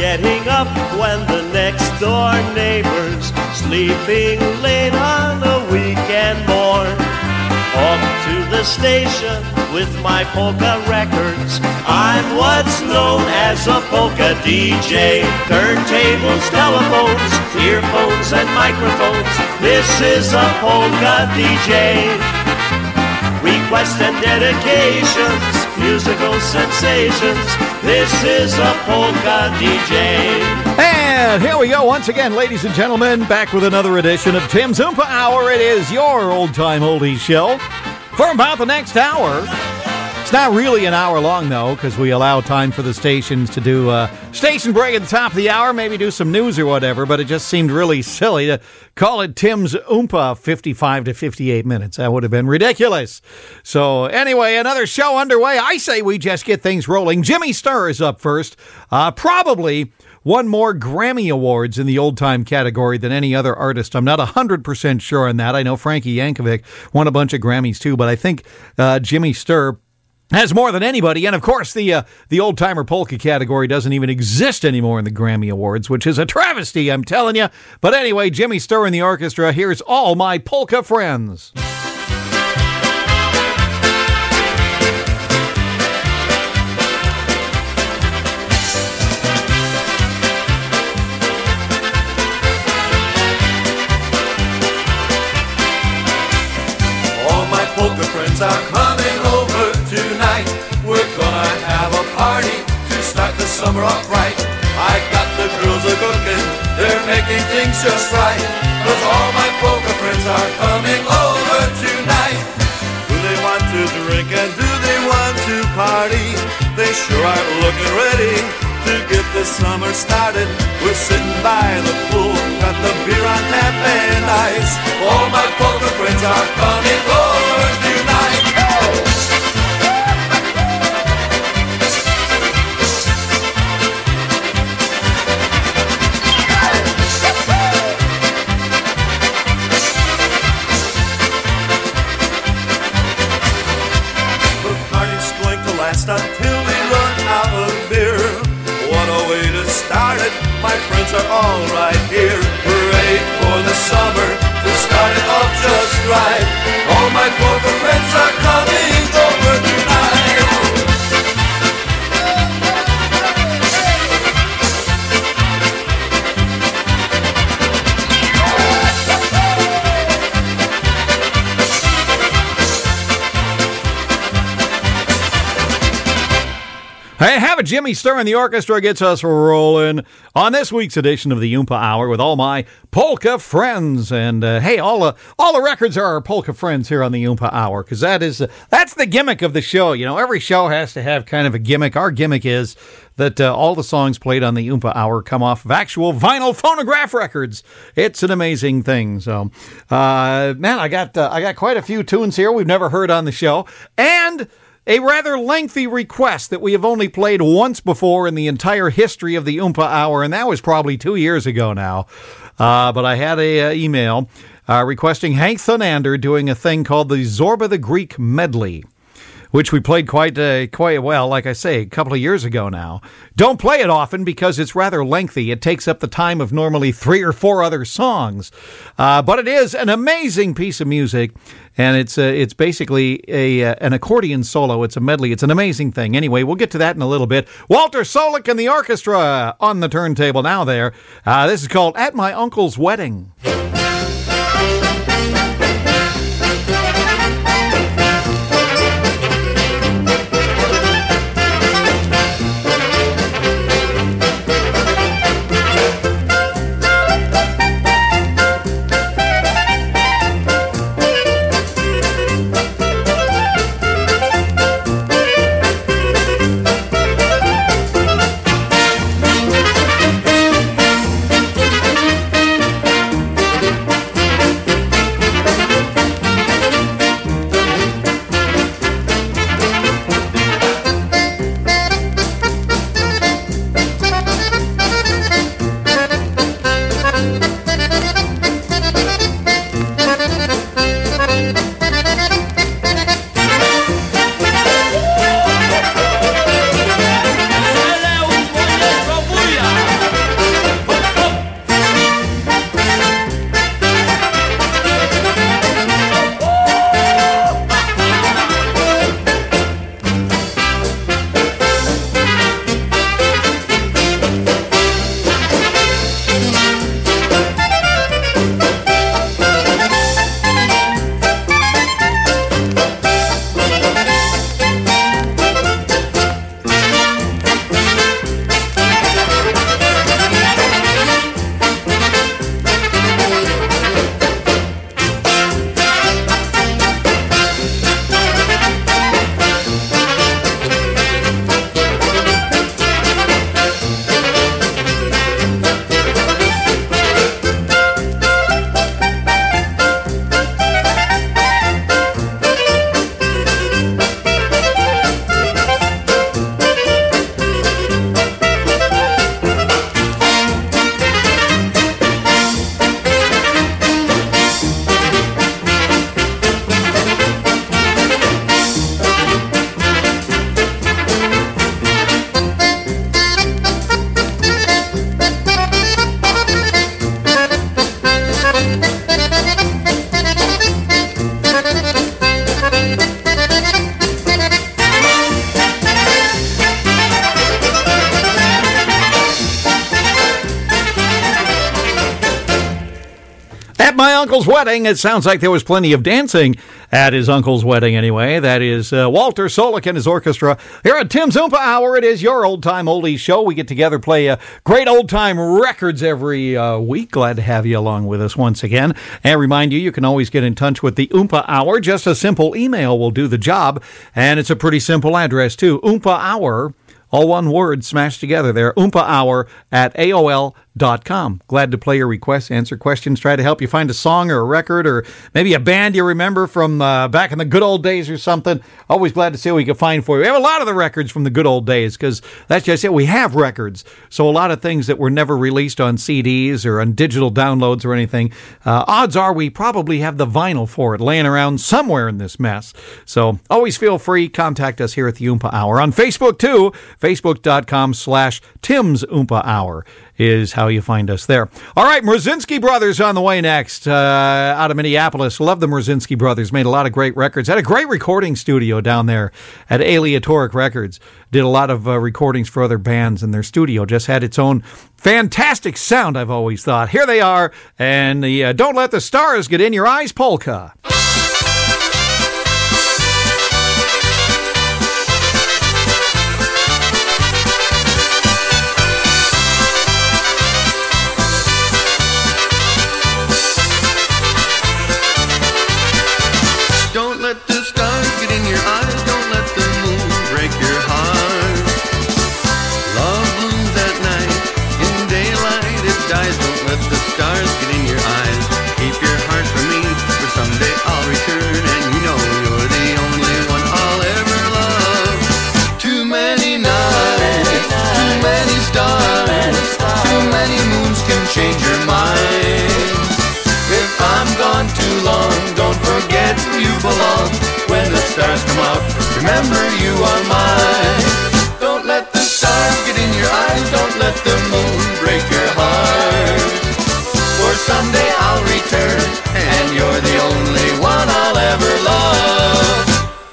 getting up when the next door neighbor's sleeping late on a weekend morn. Off to the station with my polka records. I'm what's known as a polka DJ. Turntables, telephones, earphones and microphones. This is a polka DJ. Requests and dedications, musical sensations. This is a polka DJ. And here we go once again, ladies and gentlemen, back with another edition of Tim's Oompa Hour. It is your old-time oldies show for about the next hour. It's not really an hour long, though, because we allow time for the stations to do a station break at the top of the hour, maybe do some news or whatever, but it just seemed really silly to call it Tim's Oompa 55 to 58 minutes. That would have been ridiculous. So anyway, another show underway. I say we just get things rolling. Jimmy Sturr is up first. Probably won more Grammy Awards in the old-time category than any other artist. I'm not 100% sure on that. I know Frankie Yankovic won a bunch of Grammys too, but I think Jimmy Sturr has more than anybody. And of course, the old-timer polka category doesn't even exist anymore in the Grammy Awards, which is a travesty, I'm telling you. But anyway, Jimmy Sturr and the orchestra. Here's All My Polka Friends. All my polka friends are coming over tonight. We're gonna have a party to start the summer off right. I got the girls a-cooking, they're making things just right. 'Cause all my polka friends are coming over tonight. Do they want to drink and do they want to party? They sure are looking ready to get this summer started. We're sitting by the pool, got the beer on tap and ice. All my polka friends are coming over tonight. The party's going to last until we run out of beer. What a way to start it, my friends are all right here. Ready for the summer to start it off just right. All my polka friends are coming over tonight. Hey, have a Jimmy Sturr and the orchestra gets us rolling on this week's edition of the Oompa Hour with all my polka friends. And hey, all the records are our polka friends here on the Oompa Hour, because that's the gimmick of the show. You know, every show has to have kind of a gimmick. Our gimmick is that all the songs played on the Oompa Hour come off of actual vinyl phonograph records. It's an amazing thing. So, man, I got quite a few tunes here we've never heard on the show, and a rather lengthy request that we have only played once before in the entire history of the Oompa Hour, and that was probably 2 years ago now. But I had a email requesting Hank Thunander doing a thing called the Zorba the Greek medley, which we played quite well, like I say, a couple of years ago now. Don't play it often because it's rather lengthy. It takes up the time of normally 3 or 4 other songs. But it is an amazing piece of music, and it's basically an accordion solo. It's a medley. It's an amazing thing. Anyway, we'll get to that in a little bit. Walter Solik and the orchestra on the turntable now there. This is called At My Uncle's Wedding. my uncle's wedding. It sounds like there was plenty of dancing at his uncle's wedding anyway. That is Walter Solik and his orchestra. Here at Tim's Oompa Hour, it is your old-time oldies show. We get together, play great old-time records every week. Glad to have you along with us once again. And remind you, you can always get in touch with the Oompa Hour. Just a simple email will do the job. And it's a pretty simple address, too. Oompa Hour, all one word smashed together there. Oompa Hour at AOL.com. Glad to play your requests, answer questions, try to help you find a song or a record or maybe a band you remember from back in the good old days or something. Always glad to see what we can find for you. We have a lot of the records from the good old days because that's just it. We have records. So a lot of things that were never released on CDs or on digital downloads or anything, odds are we probably have the vinyl for it laying around somewhere in this mess. So always feel free. Contact us here at the Oompa Hour. On Facebook, too, Facebook.com/Tim's Oompa Hour is how you find us there. All right, Mrozinski Brothers on the way next out of Minneapolis. Love the Mrozinski Brothers. Made a lot of great records. Had a great recording studio down there at Aleatoric Records. Did a lot of recordings for other bands, and their studio just had its own fantastic sound, I've always thought. Here they are, and the Don't Let the Stars Get in Your Eyes polka. Change your mind. If I'm gone too long, don't forget where you belong. When the stars come out, remember you are mine. Don't let the stars get in your eyes. Don't let the moon break your heart. For someday I'll return, and you're the only one I'll ever love.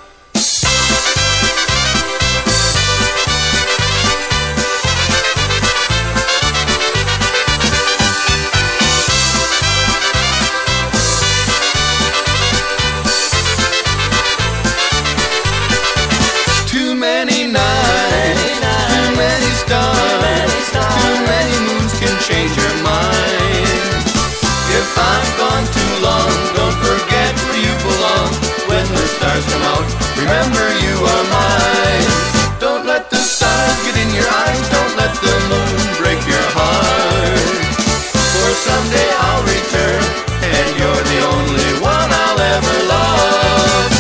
Change your mind. If I'm gone too long, don't forget where you belong. When the stars come out, remember you are mine. Don't let the stars get in your eyes. Don't let the moon break your heart. For someday I'll return, and you're the only one I'll ever love.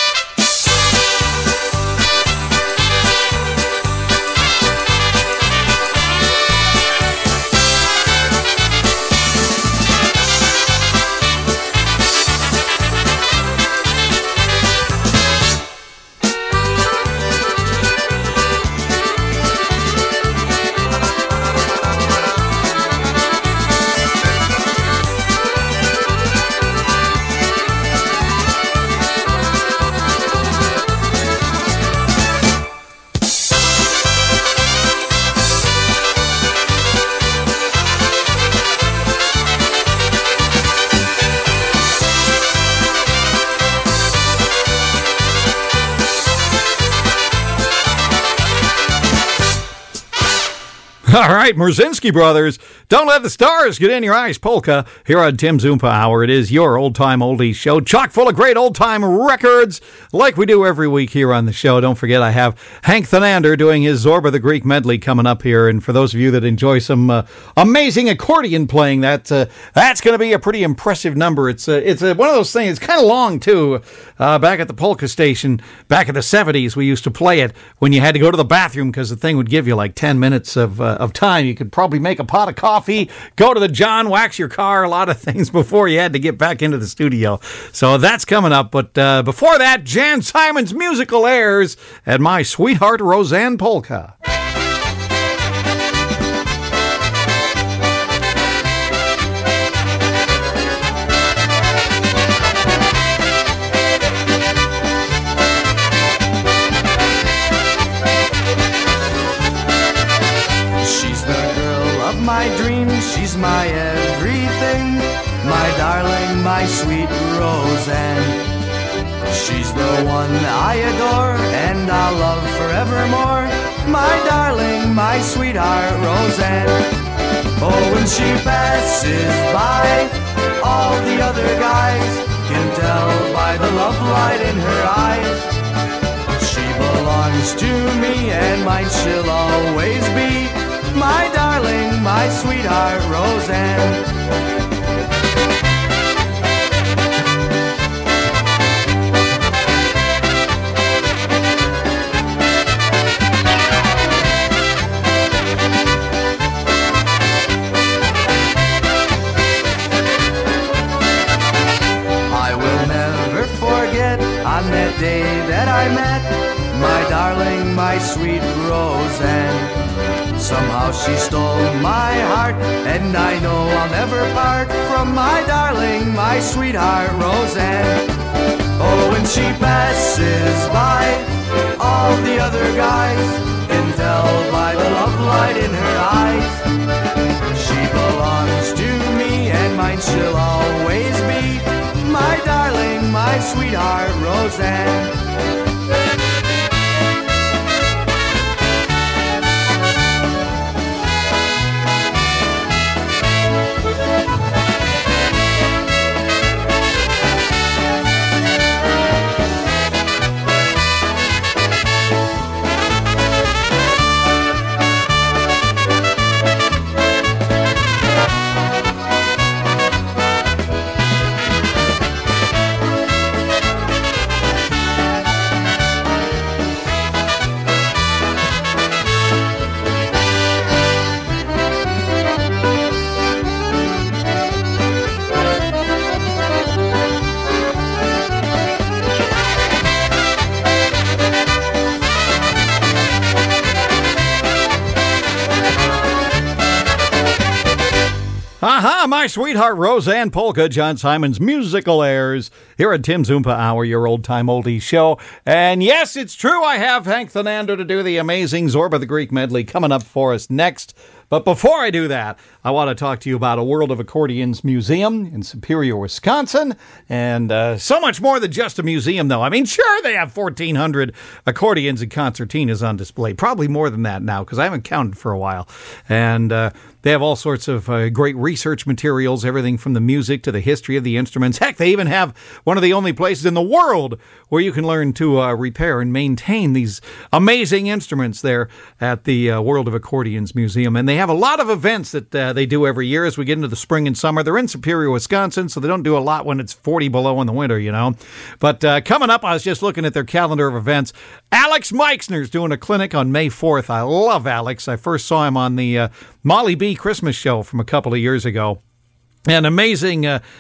All right, Mrozinski Brothers, Don't Let the Stars Get in Your Eyes polka here on Tim's Oompa Hour. It is your old-time oldies show, chock full of great old-time records like we do every week here on the show. Don't forget, I have Hank Thanander doing his Zorba the Greek medley coming up here, and for those of you that enjoy some amazing accordion playing, that's going to be a pretty impressive number. It's one of those things, it's kind of long, too. Back at the polka station, back in the 70s, we used to play it when you had to go to the bathroom because the thing would give you like 10 minutes of time. You could probably make a pot of coffee, go to the John, wax your car, a lot of things before you had to get back into the studio. So that's coming up. But before that, Jan Simon's musical airs and My Sweetheart Roseanne Polka. My dreams, she's my everything. my darling, my sweet Roseanne. She's the one I adore and I'll love forevermore, my darling, my sweetheart Roseanne. Oh, when she passes by, all the other guys can tell by the love light in her eyes. She belongs to me and mine she'll always be, my darling, my sweetheart Roseanne. On that day that I met my darling, my sweet Roseanne. Somehow she stole my heart, and I know I'll never part from my darling, my sweetheart Roseanne. Oh, when she passes by, all the other guys can tell by the love light in her eyes. She belongs to me, and mine she'll always be, my darling, my sweetheart Roseanne. Aha, my sweetheart Roseanne Polka, John Simon's musical airs here at Tim's Oompa Hour, your old-time oldies show. And yes, it's true, I have Hank Thanander to do the amazing Zorba the Greek medley coming up for us next. But before I do that, I want to talk to you about a World of Accordions museum in Superior, Wisconsin. And so much more than just a museum, though. I mean, sure, they have 1,400 accordions and concertinas on display. Probably more than that now, because I haven't counted for a while. And they have all sorts of great research materials, everything from the music to the history of the instruments. Heck, they even have one of the only places in the world where you can learn to repair and maintain these amazing instruments there at the World of Accordions Museum. And they have a lot of events that they do every year as we get into the spring and summer. They're in Superior, Wisconsin, so they don't do a lot when it's 40 below in the winter, you know. But coming up, I was just looking at their calendar of events. Alex Meixner's doing a clinic on May 4th. I love Alex. I first saw him on the Molly B. Christmas show from a couple of years ago. An amazing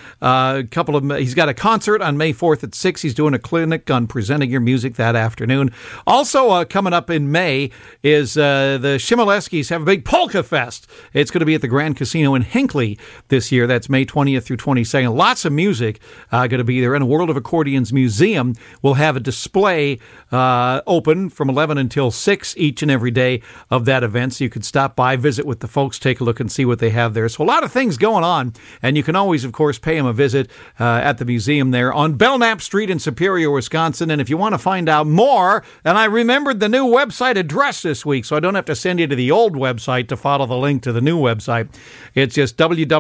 he's got a concert on May 4th at 6. He's doing a clinic on presenting your music that afternoon. Also coming up in May is the Shimoleskis have a big Polka Fest. It's going to be at the Grand Casino in Hinckley this year. That's May 20th through 22nd. Lots of music going to be there. And the World of Accordions Museum will have a display open from 11 until 6 each and every day of that event. So you could stop by, visit with the folks, take a look and see what they have there. So a lot of things going on. And you can always, of course, pay them a visit at the museum there on Belknap Street in Superior, Wisconsin. And if you want to find out more, and I remembered the new website address this week, so I don't have to send you to the old website to follow the link to the new website. It's just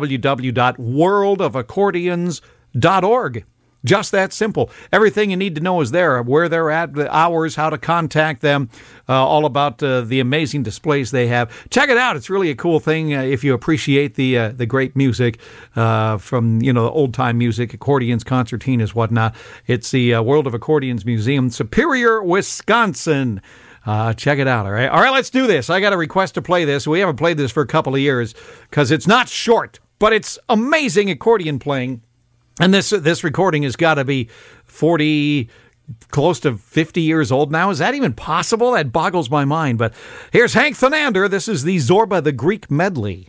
www.worldofaccordions.org. Just that simple. Everything you need to know is there, where they're at, the hours, how to contact them, all about the amazing displays they have. Check it out. It's really a cool thing if you appreciate the great music from, the old-time music, accordions, concertinas, whatnot. It's the World of Accordions Museum, Superior, Wisconsin. Check it out, all right? All right, let's do this. I got a request to play this. We haven't played this for a couple of years because it's not short, but it's amazing accordion playing. And this recording has got to be 40, close to 50 years old now. Is that even possible? That boggles my mind. But here's Hank Thanander. This is the Zorba the Greek medley.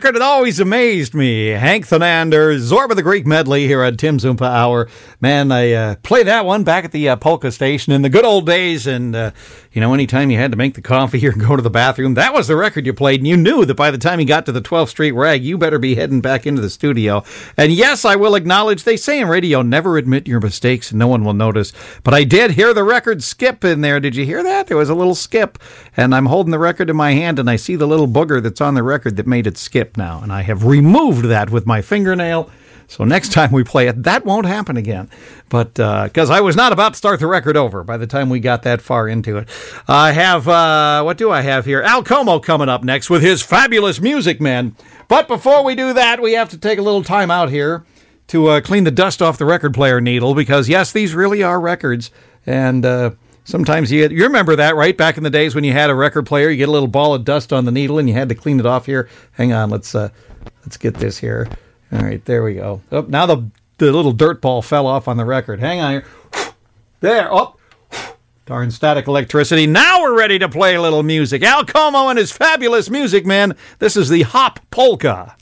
record that always amazed me. Hank Thanander, Zorba the Greek medley here at Tim's Oompa Hour. Man, I played that one back at the polka station in the good old days. And, anytime you had to make the coffee or go to the bathroom, that was the record you played. And you knew that by the time you got to the 12th Street Rag, you better be heading back into the studio. And yes, I will acknowledge, they say in radio, never admit your mistakes and no one will notice. But I did hear the record skip in there. Did you hear that? There was a little skip. And I'm holding the record in my hand and I see the little booger that's on the record that made it skip now. And I have removed that with my fingernail. So next time we play it, that won't happen again. But because I was not about to start the record over by the time we got that far into it. I have, what do I have here? Al Como coming up next with his fabulous Music Man. But before we do that, we have to take a little time out here to clean the dust off the record player needle. Because, yes, these really are records. And sometimes you remember that, right? Back in the days when you had a record player, you get a little ball of dust on the needle and you had to clean it off here. Hang on, let's get this here. All right, there we go. Oh, now the little dirt ball fell off on the record. Hang on here. There. Oh, darn static electricity. Now we're ready to play a little music. Al Como and his fabulous Music Man. This is the Hop Polka.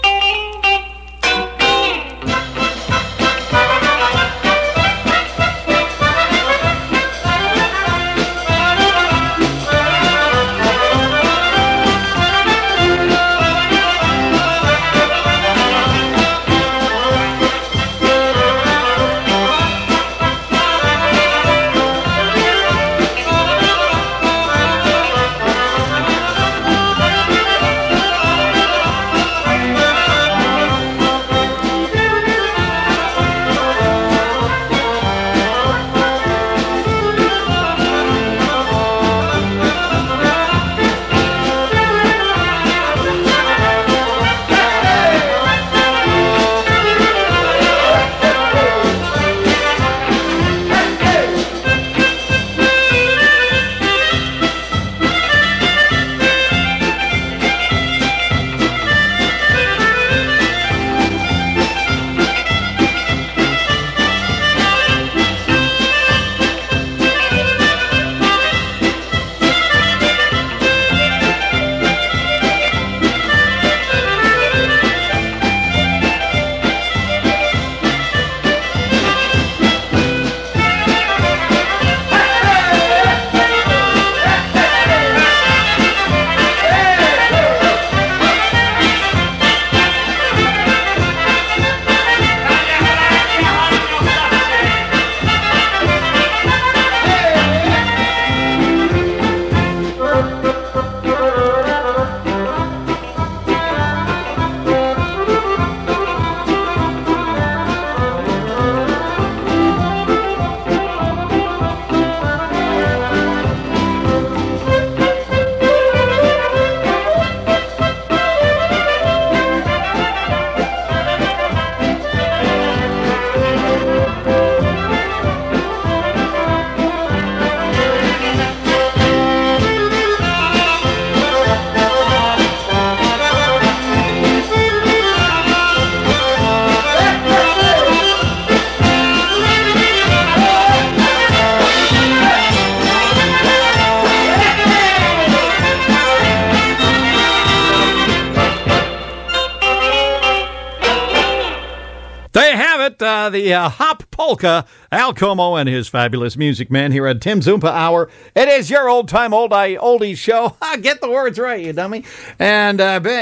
The Hop Polka, Al Como and his fabulous Music Man here at Tim's Oompa Hour. It is your old-time, oldies show. Get the words right, you dummy. And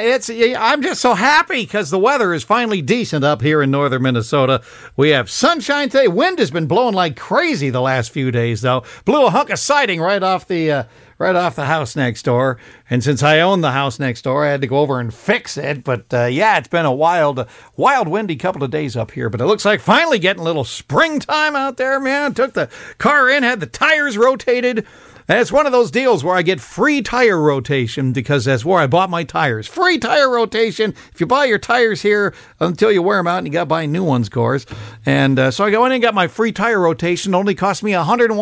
I'm just so happy because the weather is finally decent up here in northern Minnesota. We have sunshine today. Wind has been blowing like crazy the last few days, though. Blew a hunk of siding right off the house next door. And since I own the house next door, I had to go over and fix it. But it's been a wild, windy couple of days up here. But it looks like finally getting a little springtime out there, man. Took the car in, had the tires rotated. And it's one of those deals where I get free tire rotation because that's where I bought my tires. Free tire rotation. If you buy your tires here until you wear them out and you got to buy new ones, of course. And so I go in and got my free tire rotation. It only cost me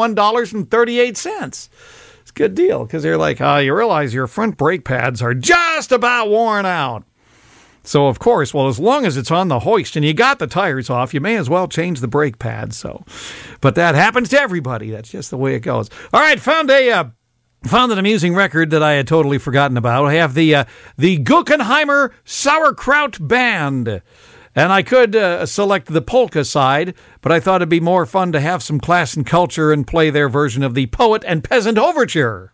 $101.38. It's a good deal because they're like, you realize your front brake pads are just about worn out. So, of course, well, as long as it's on the hoist and you got the tires off, you may as well change the brake pads. So, but that happens to everybody. That's just the way it goes. All right, found a found an amusing record that I had totally forgotten about. I have the Guggenheimer Sauerkraut Band. And I could select the polka side, but I thought it'd be more fun to have some class and culture and play their version of the Poet and Peasant Overture.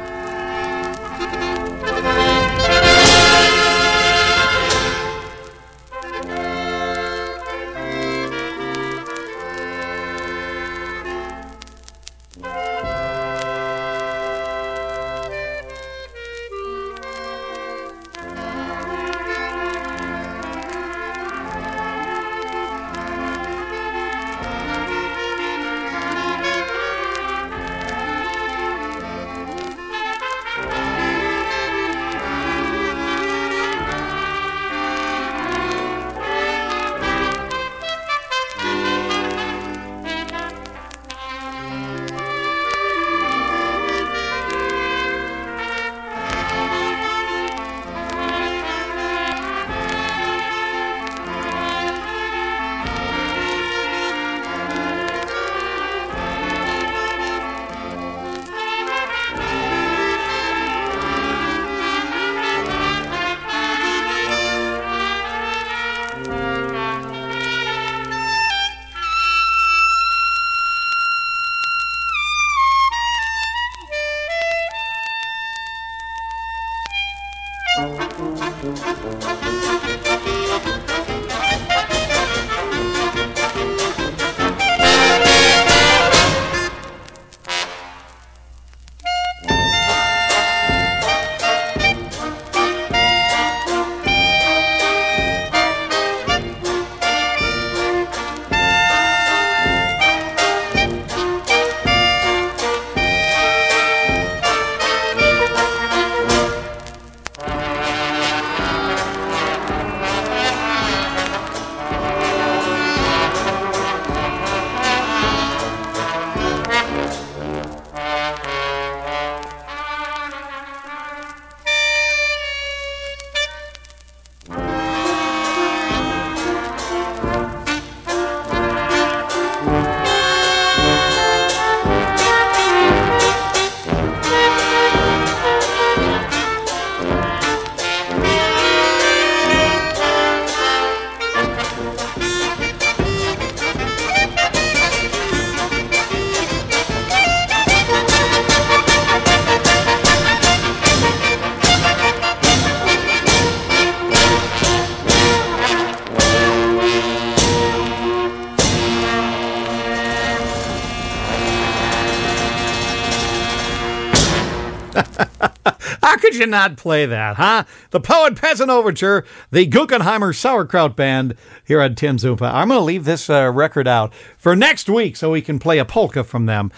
How could you not play that, huh? The Poet Peasant Overture, the Guggenheimer Sauerkraut Band here on Tim's Oompa. I'm going to leave this record out for next week so we can play a polka from them.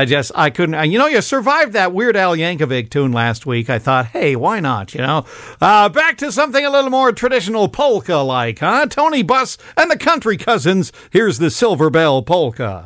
I couldn't, you survived that Weird Al Yankovic tune last week. I thought, hey, why not, Back to something a little more traditional polka-like, huh? Tony Buss and the Country Cousins. Here's the Silver Bell Polka.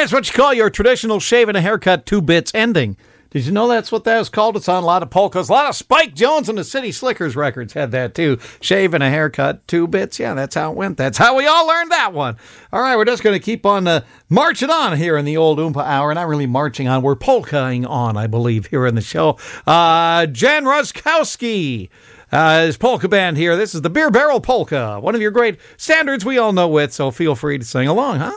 That is what you call your traditional shave and a haircut 2 bits ending. Did you know that's what that was called? It's on a lot of polkas. A lot of Spike Jones and the City Slickers records had that too. Shave and a haircut 2 bits. Yeah, that's how it went. That's how we all learned that one. All right, we're just going to keep on marching on here in the old Oompa Hour. Not really marching on. We're polkaing on, I believe, here in the show. Jan Ruskowski. His polka band here. This is the Beer Barrel Polka, one of your great standards we all know it, so feel free to sing along, huh?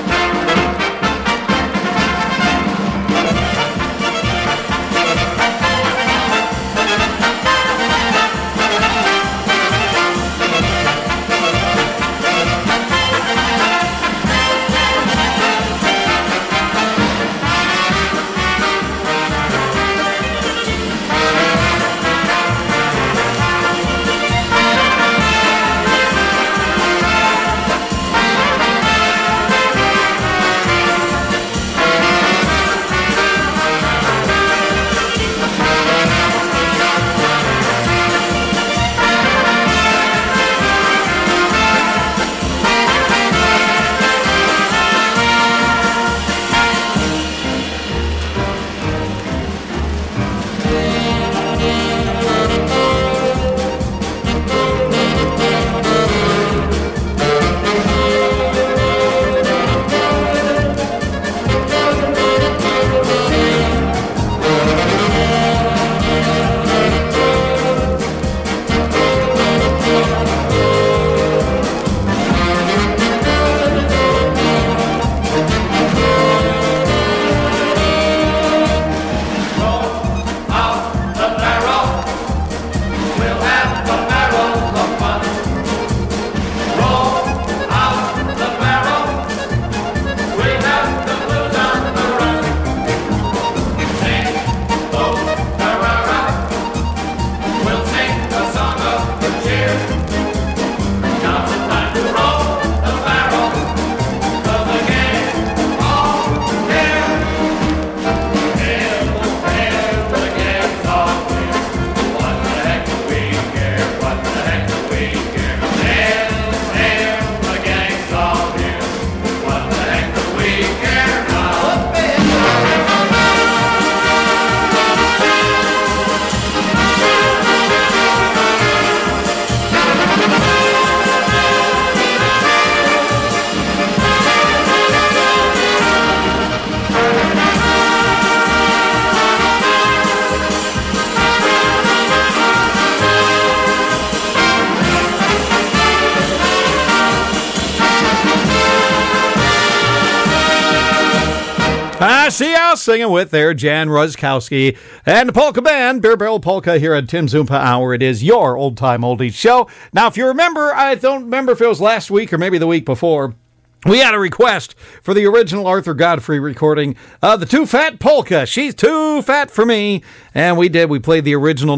See you singing with there, Jan Ruskowski and the Polka Band, Beer Barrel Polka here at Tim's Oompa Hour. It is your old-time oldies show. Now, if you remember, I don't remember if it was last week or maybe the week before, we had a request for the original Arthur Godfrey recording of the Too Fat Polka. She's too fat for me. And we did. We played the original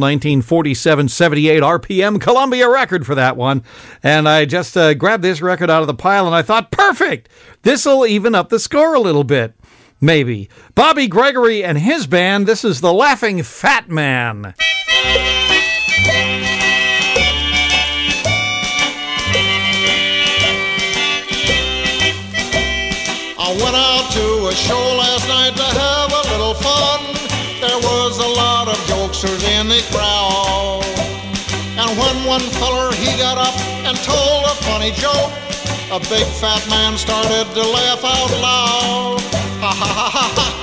1947-78 RPM Columbia record for that one. And I just grabbed this record out of the pile and I thought, perfect! This'll even up the score a little bit. Maybe. Bobby Gregory and his band, this is the Laughing Fat Man. I went out to a show last night to have a little fun. There was a lot of jokesters in the crowd. And when one feller, he got up and told a funny joke, a big fat man started to laugh out loud. Ha ha ha ha ha.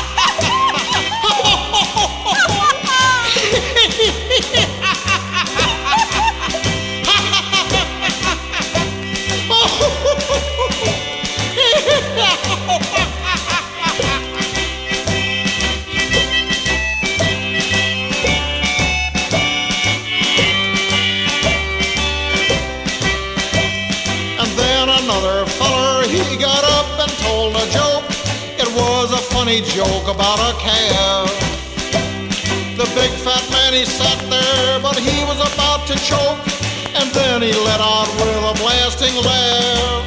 He got up and told a joke. It was a funny joke about a calf. The big fat man, he sat there, but he was about to choke. And then he let out with a blasting laugh.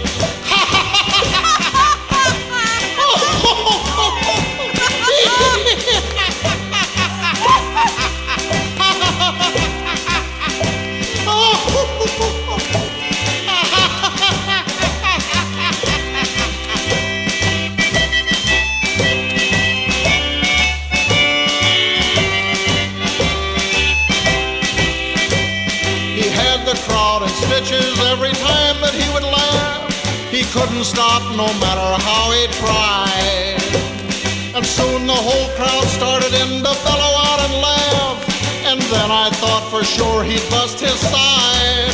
the crowd in stitches every time that he would laugh. He couldn't stop no matter how he tried. And soon the whole crowd started in to bellow out and laugh. And then I thought for sure he'd bust his side.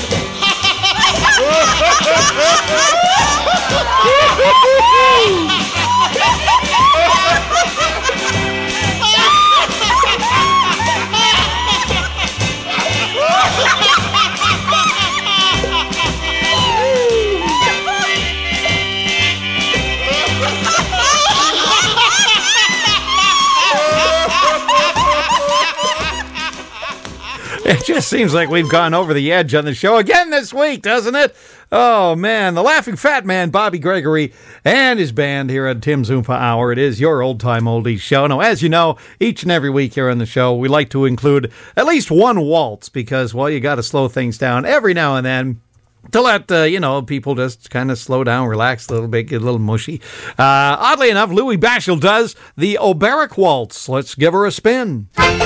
It just seems like we've gone over the edge on the show again this week, doesn't it? Oh, man. The Laughing Fat Man, Bobby Gregory, and his band here at Tim's Oompa Hour. It is your old-time oldies show. Now, as you know, each and every week here on the show, we like to include at least one waltz because, well, you got to slow things down every now and then to let, people just kind of slow down, relax a little bit, get a little mushy. Oddly enough, Louis Bashel does the Oberek Waltz. Let's give her a spin.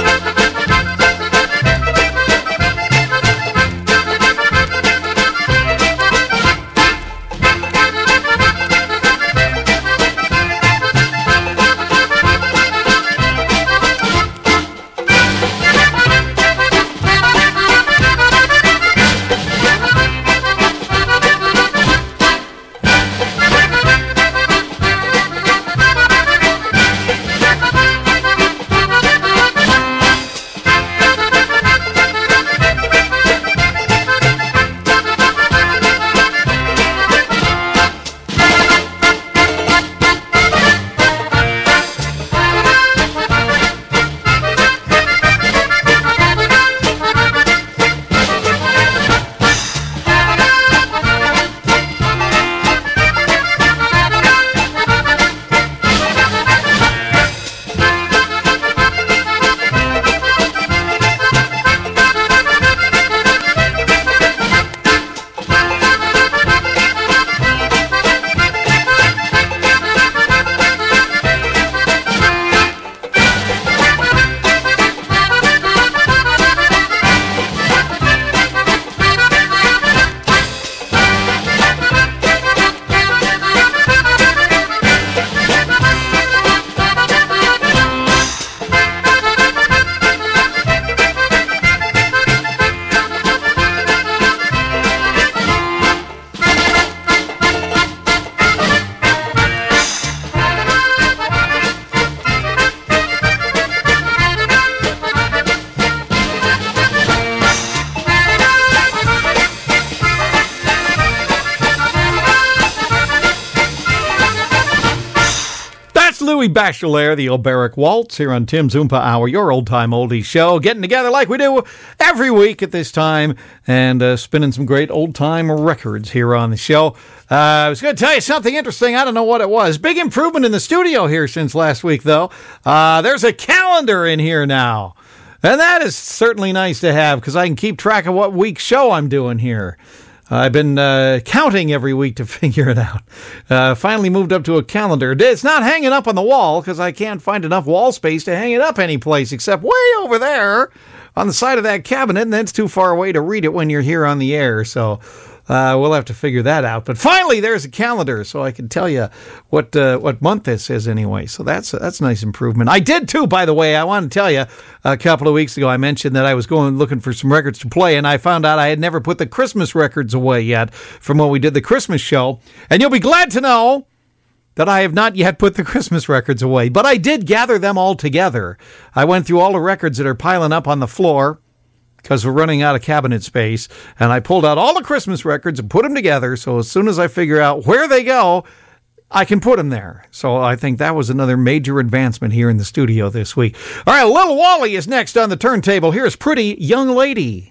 Louis Bashel there, the Oberek Waltz here on Tim's Oompa Hour, your old-time oldies show, getting together like we do every week at this time and spinning some great old-time records here on the show. I was going to tell you something interesting. I don't know what it was. Big improvement in the studio here since last week, though. There's a calendar in here now, and that is certainly nice to have because I can keep track of what week's show I'm doing here. I've been counting every week to figure it out. Finally moved up to a calendar. It's not hanging up on the wall because I can't find enough wall space to hang it up anyplace except way over there on the side of that cabinet, and that's too far away to read it when you're here on the air. So we'll have to figure that out. But finally, there's a calendar, so I can tell you what month this is anyway. So that's a nice improvement. I did too, by the way. I want to tell you, a couple of weeks ago, I mentioned that I was going looking for some records to play, and I found out I had never put the Christmas records away yet from when we did the Christmas show. And you'll be glad to know that I have not yet put the Christmas records away, but I did gather them all together. I went through all the records that are piling up on the floor because we're running out of cabinet space, and I pulled out all the Christmas records and put them together, so as soon as I figure out where they go, I can put them there. So I think that was another major advancement here in the studio this week. All right, Little Wally is next on the turntable. Here's Pretty Young Lady.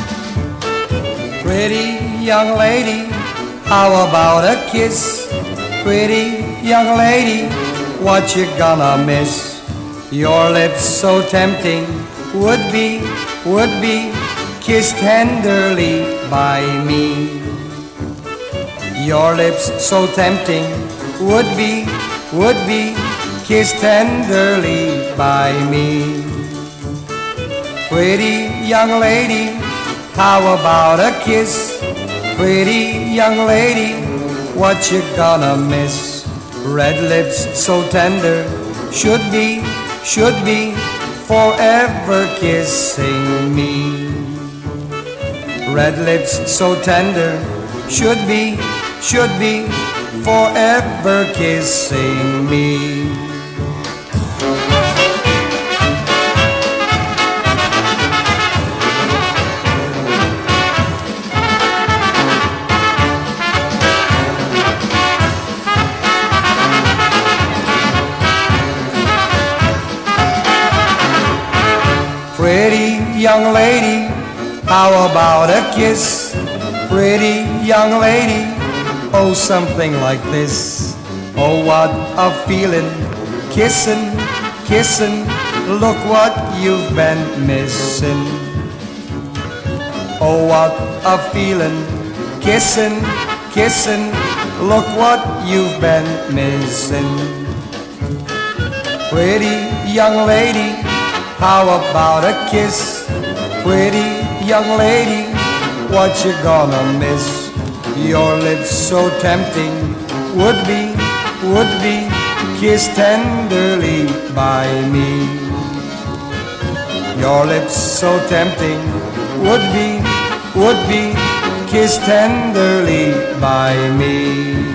Pretty young lady, how about a kiss? Pretty young lady, what you gonna miss? Your lips so tempting, would be kissed tenderly by me. Your lips so tempting, would be kissed tenderly by me. Pretty young lady, how about a kiss? Pretty young lady, what you gonna miss? Red lips so tender, should be forever kissing me. Red lips so tender, should be forever kissing me. Pretty young lady, how about a kiss? Pretty young lady, oh something like this. Oh what a feeling, kissing, look what you've been missing. Oh what a feeling, kissing, look what you've been missing. Pretty young lady, how about a kiss? Pretty young lady, what you gonna miss? Your lips so tempting, would be kissed tenderly by me. Your lips so tempting, would be kissed tenderly by me.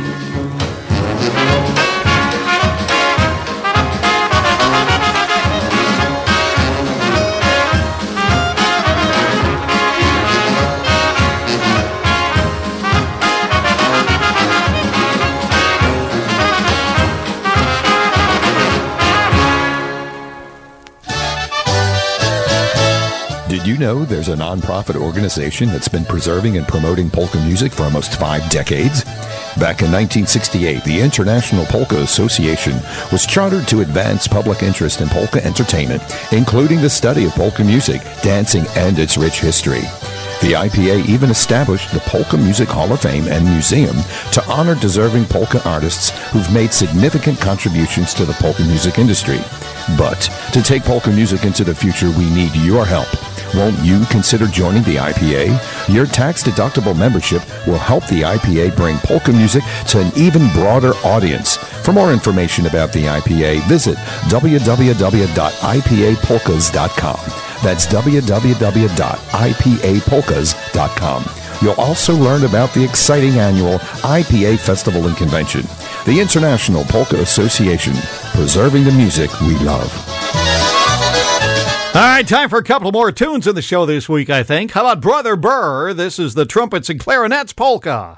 Did you know there's a nonprofit organization that's been preserving and promoting polka music for almost 5 decades? Back in 1968, the International Polka Association was chartered to advance public interest in polka entertainment, including the study of polka music, dancing, and its rich history. The IPA even established the Polka Music Hall of Fame and Museum to honor deserving polka artists who've made significant contributions to the polka music industry. But to take polka music into the future, we need your help. Won't you consider joining the IPA? Your tax-deductible membership will help the IPA bring polka music to an even broader audience. For more information about the IPA, visit www.ipapolkas.com. That's www.ipapolkas.com. You'll also learn about the exciting annual IPA Festival and Convention. The International Polka Association, preserving the music we love. All right, time for a couple more tunes in the show this week, I think. How about Brother Burr? This is the Trumpets and Clarinets Polka.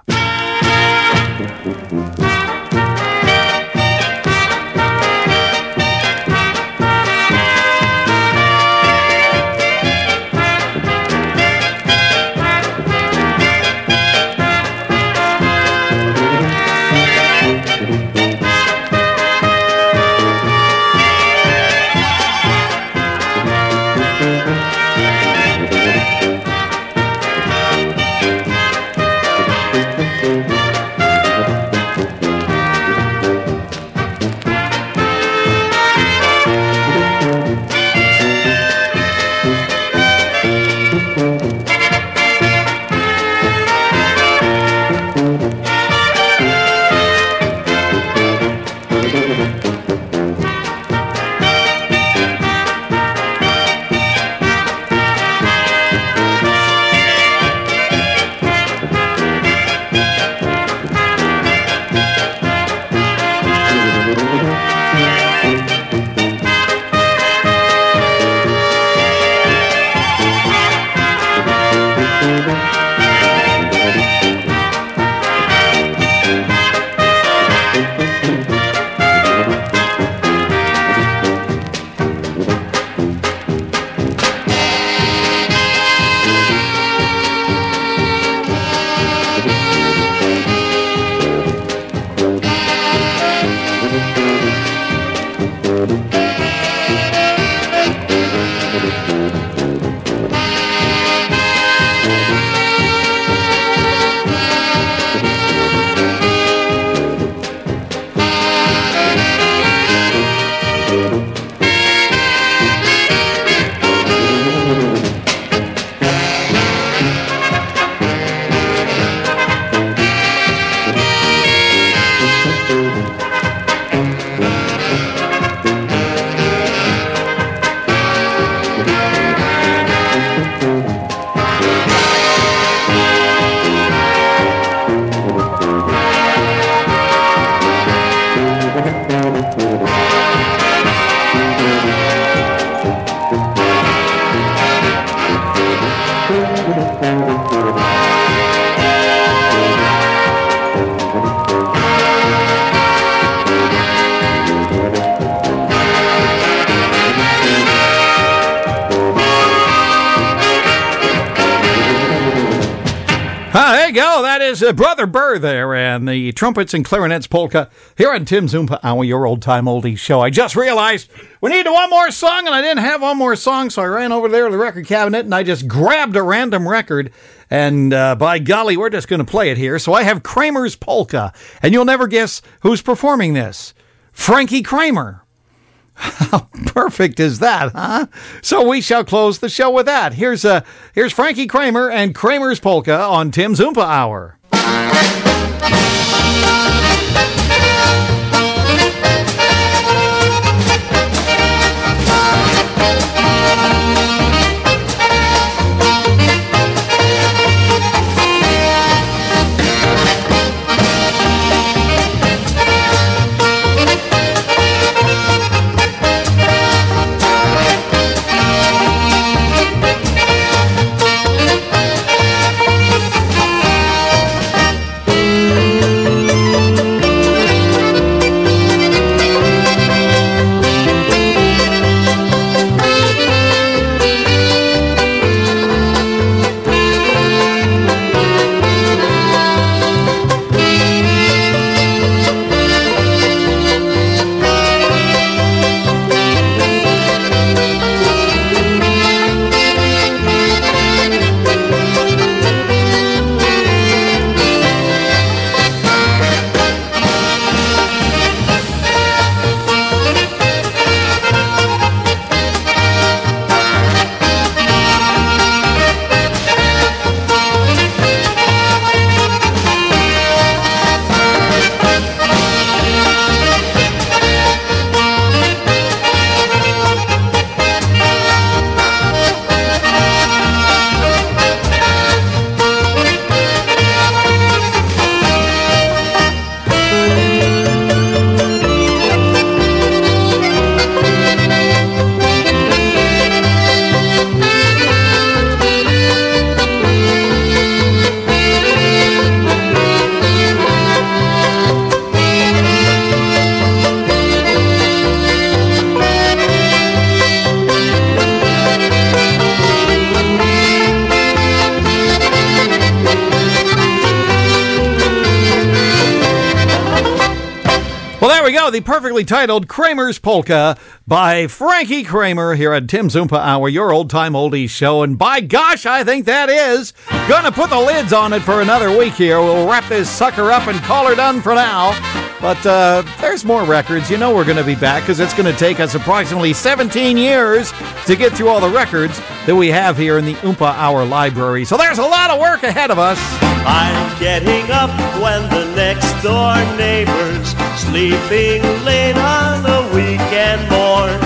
There you go. That is Brother Burr there and the Trumpets and Clarinets Polka here on Tim's Oompa Hour, your old-time oldies show. I just realized we needed one more song, and I didn't have one more song, so I ran over there to the record cabinet, and I just grabbed a random record, and by golly, we're just going to play it here. So I have Kramer's Polka, and you'll never guess who's performing this. Frankie Kramer. How perfect is that, huh? So we shall close the show with that. Here's Frankie Kramer and Kramer's Polka on Tim's Oompa Hour. The perfectly titled Kramer's Polka by Frankie Kramer here at Tim's Oompa Hour, your old-time oldies show. And by gosh, I think that is gonna put the lids on it for another week here. We'll wrap this sucker up and call her done for now. But there's more records. You know we're going to be back because it's going to take us approximately 17 years to get through all the records that we have here in the Oompa Hour library. So there's a lot of work ahead of us. I'm getting up when the next door neighbor's sleeping late on a weekend morn.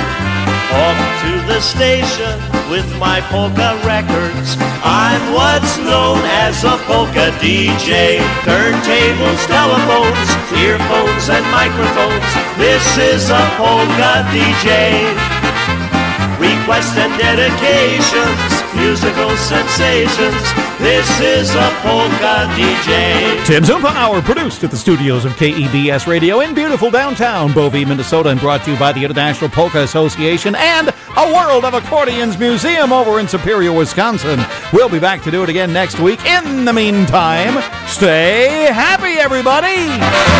Off to the station with my polka records. I'm what's known as a polka DJ. Turntables, telephones, earphones and microphones. This is a polka DJ. Requests and dedications, musical sensations. This is a polka DJ. Tim's Oompa Hour, produced at the studios of KEBS Radio in beautiful downtown Bovey, Minnesota, and brought to you by the International Polka Association and a World of Accordions Museum over in Superior, Wisconsin. We'll be back to do it again next week. In the meantime, stay happy, everybody!